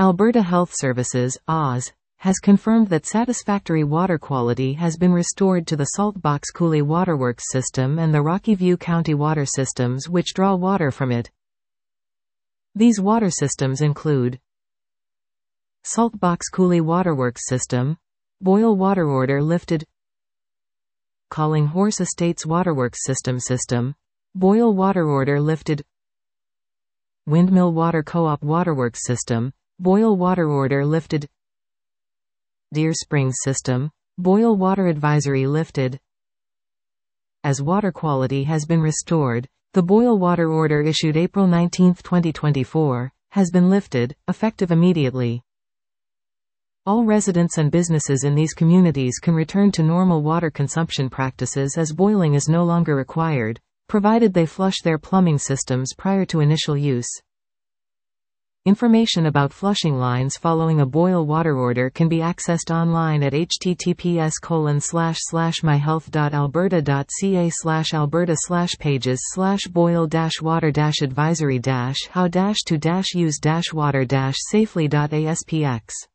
Alberta Health Services (AHS) has confirmed that satisfactory water quality has been restored to the Saltbox Coulee Waterworks system and the Rocky View County water systems which draw water from it. These water systems include Saltbox Coulee Waterworks System, Boil Water Order lifted, Calling Horse Estates Waterworks System, Boil Water Order lifted, Windmill Water Co-op Waterworks System, Boil Water Order lifted, Deer Springs System, Boil Water Advisory lifted. As water quality has been restored, the Boil Water Order issued April 19, 2024, has been lifted, effective immediately. All residents and businesses in these communities can return to normal water consumption practices as boiling is no longer required, provided they flush their plumbing systems prior to initial use. Information about flushing lines following a boil water order can be accessed online at https://myhealth.alberta.ca/alberta/pages/boil-water-advisory-how-to-use-water-safely.aspx